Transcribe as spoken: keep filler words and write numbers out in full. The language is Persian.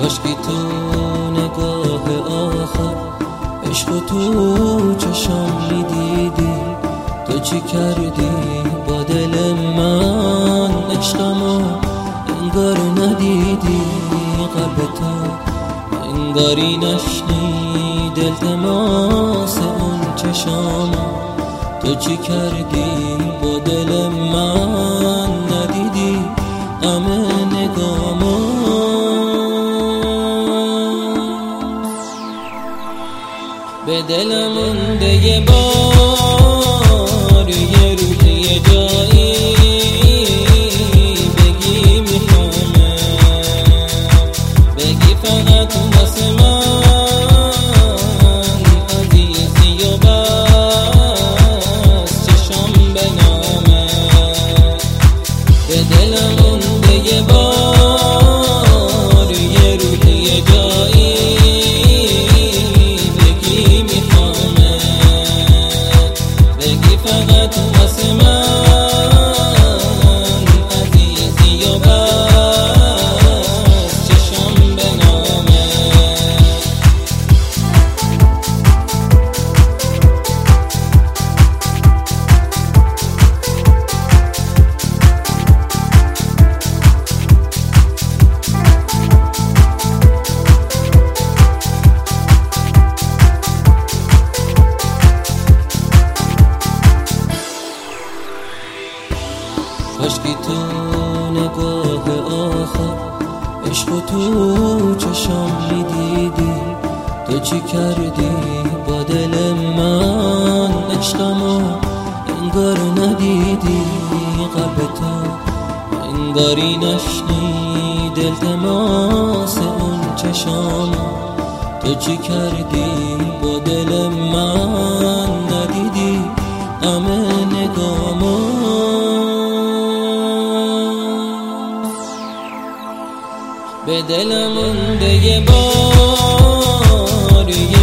کاشکی تو نگاه آخر عشق تو چشم میدیدی، تو چی کردی با دل من؟ عشقمو انگار ندیدی، قلب تو انگاری نشنید التماس اون چشامو. تو چی کردی با دل من؟ ندیدی همه نگامو. به دلم مونده یه بار، یه روز یه جایی بگی میخوامه، بگی فقط واسه من عزیزی و بس چشم به نامه. به دلم مونده یه بار، یه روز یه جایی فقط واسه من عزیزی و بس چشم به نامه. کاشکی تو نگاه آخر عشق تو چشم میدیدی، تو چی کردی با دل من؟ عشقمو انگار ندیدی، قلب تو انگاری نشنید التماس اون چشامو. تو چی کردی با دل من؟ ندیدی همه نگامو. به دلم مونده یه بار،